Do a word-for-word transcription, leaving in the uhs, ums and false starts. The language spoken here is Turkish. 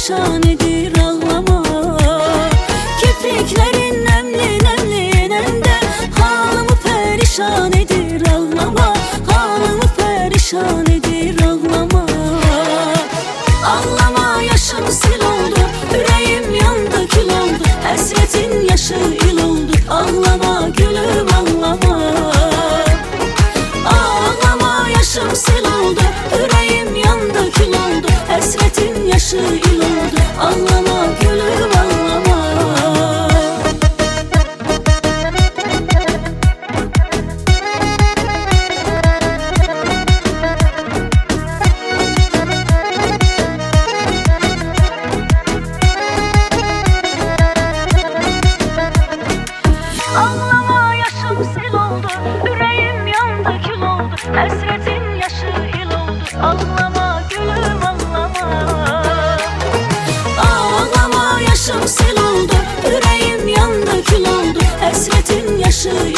perişanedir ağlama. Kirpiklerin nemli nemli nemde, halımı perişanedir ağlama. Halımı perişanedir ağlama. Ağlama yaşım sil oldu, yüreğim yandı kül oldu, hasretin yaşı il oldu. Ağlama gülüm ağlama. Ağlama yaşım sil oldu, yüreğim yandı kül oldu, hasretin yaşı il oldu. Ağlama gülüm ağlama. Ağlama yaşım sil oldu, yüreğim yandı kül oldu, hasretin yaşı il oldu. Ağlama gülüm ağlama. Ağlama yaşım sil oldu, yüreğim yandı kül oldu, hasretin yaşı il oldu.